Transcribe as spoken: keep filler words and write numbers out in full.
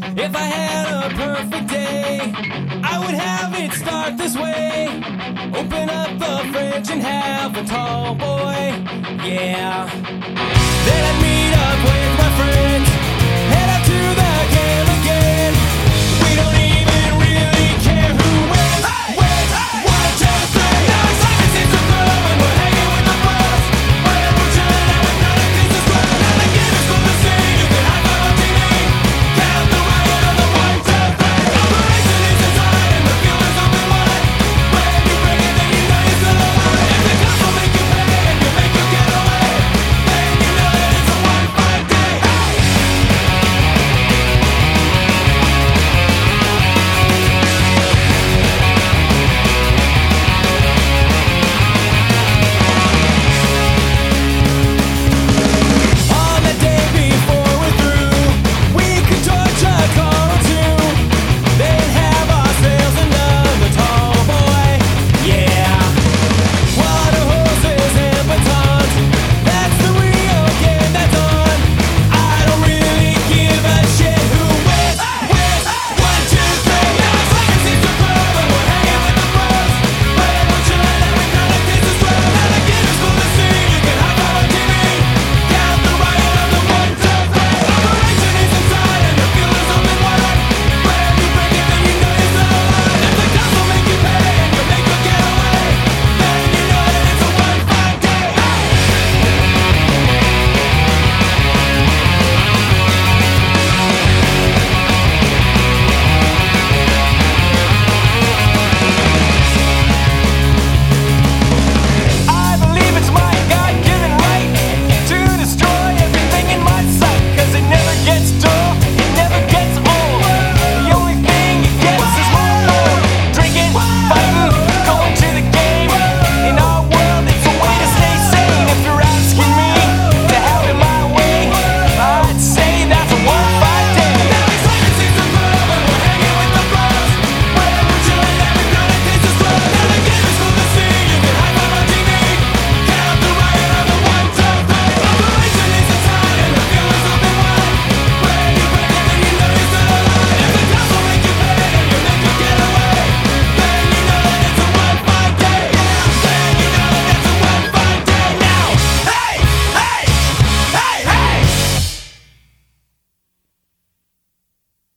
If I had a perfect day, I would have it start this way. Open up the fridge and have a tall boy, yeah. Then I'd meet up with my friends, head out to the game.